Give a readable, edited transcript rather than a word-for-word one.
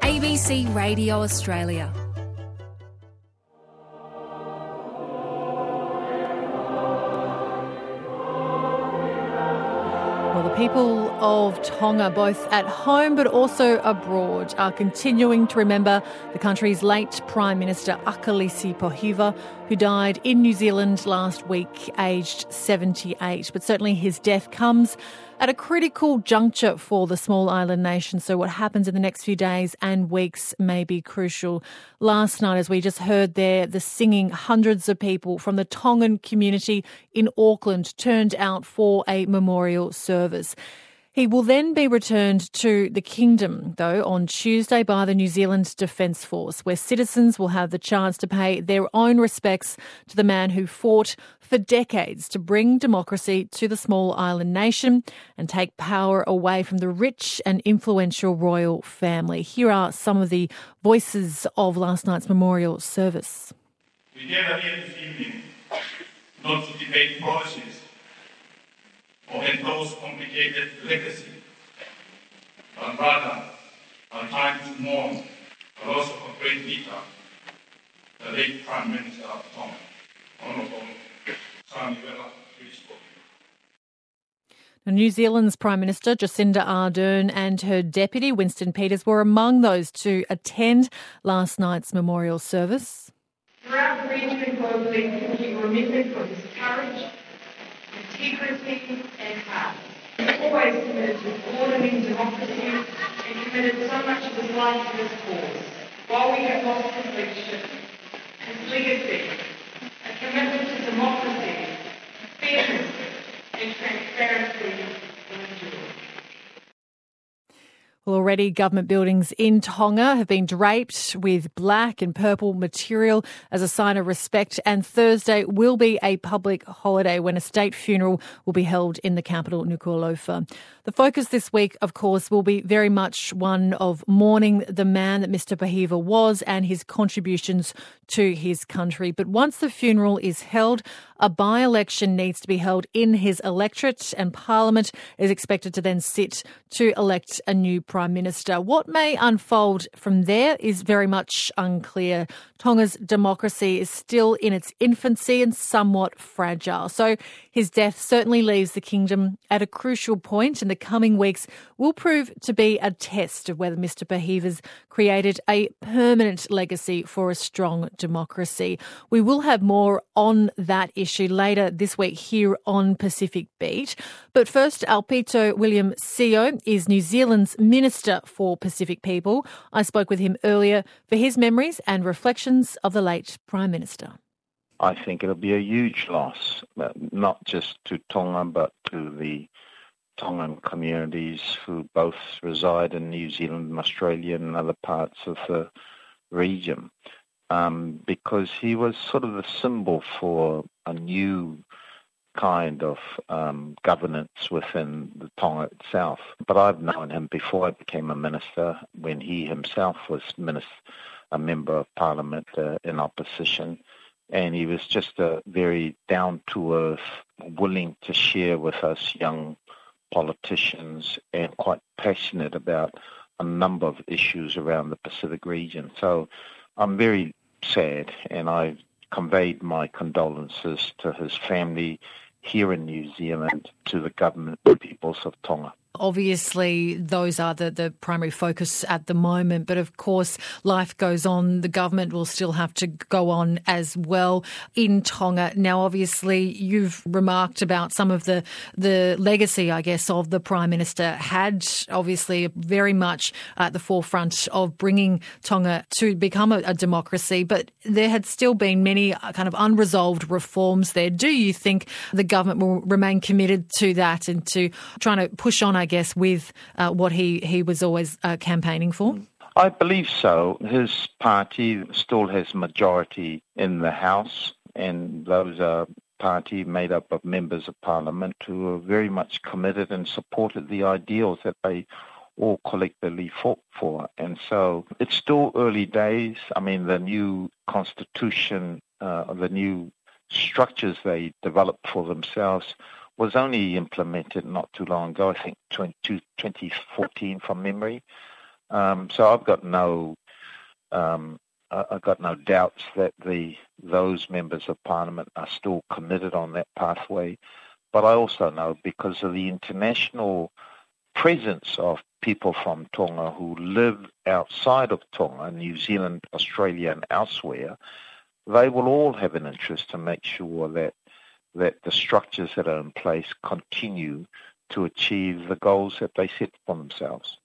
ABC Radio Australia. Well, the people of Tonga, both at home but also abroad, are continuing to remember the country's late Prime Minister Akalisi Pohiva, who died in New Zealand last week, aged 78. But certainly his death comes at a critical juncture for the small island nation, so what happens in the next few days and weeks may be crucial. Last night, as we just heard there, the singing, hundreds of people from the Tongan community in Auckland turned out for a memorial service. He will then be returned to the Kingdom, though, on Tuesday by the New Zealand Defence Force, where citizens will have the chance to pay their own respects to the man who fought for decades to bring democracy to the small island nation and take power away from the rich and influential royal family. Here are some of the voices of last night's memorial service. We gather here this evening not to debate policies or endorse complicated legacy, but rather a time to mourn the loss of a great leader, the late Prime Minister of Tonga, Honourable Samuela Frisco. New Zealand's Prime Minister Jacinda Ardern and her deputy Winston Peters were among those to attend last night's memorial service. Throughout the region and globally, he will be remembered for his courage, integrity and heart. Always committed to broadening democracy and committed so much of his life to this cause. While we have lost his leadership, his legacy, a commitment to democracy, fairness and transparency will endure. Well, already government buildings in Tonga have been draped with black and purple material as a sign of respect, and Thursday will be a public holiday when a state funeral will be held in the capital, Nuku'alofa. The focus this week, of course, will be very much one of mourning the man that Mr. Pohiva was and his contributions to his country. But once the funeral is held, a by-election needs to be held in his electorate, and Parliament is expected to then sit to elect a new Prime Minister. What may unfold from there is very much unclear. Tonga's democracy is still in its infancy and somewhat fragile. So his death certainly leaves the kingdom at a crucial point, and the coming weeks will prove to be a test of whether Mr. Pohiva's created a permanent legacy for a strong democracy. We will have more on that issue later this week here on Pacific Beat. But first, Alpito William Sio is New Zealand's Minister for Pacific People. I spoke with him earlier for his memories and reflections of the late Prime Minister. I think it'll be a huge loss, not just to Tonga, but to the Tongan communities who both reside in New Zealand and Australia and other parts of the region, because he was sort of the symbol for a new kind of governance within the Tonga itself. But I've known him before I became a minister, when he himself was a member of Parliament in opposition, and he was just a very down-to-earth, willing to share with us young politicians and quite passionate about a number of issues around the Pacific region. So I'm very sad, and I've conveyed my condolences to his family here in New Zealand, to the government and peoples of Tonga. Obviously, those are the primary focus at the moment. But of course, life goes on. The government will still have to go on as well in Tonga. Now, obviously, you've remarked about some of the legacy, I guess, of the Prime Minister had obviously very much at the forefront of bringing Tonga to become a democracy. But there had still been many kind of unresolved reforms there. Do you think the government will remain committed to that and to trying to push on, I guess, with what he was always campaigning for? I believe so. His party still has majority in the House, and those are party made up of members of Parliament who are very much committed and supported the ideals that they all collectively fought for. And so it's still early days. I mean, the new constitution, the new structures they developed for themselves was only implemented not too long ago, I think 2014 from memory. So I've got no doubts that those members of Parliament are still committed on that pathway. But I also know, because of the international presence of people from Tonga who live outside of Tonga, New Zealand, Australia and elsewhere, they will all have an interest to make sure that the structures that are in place continue to achieve the goals that they set for themselves.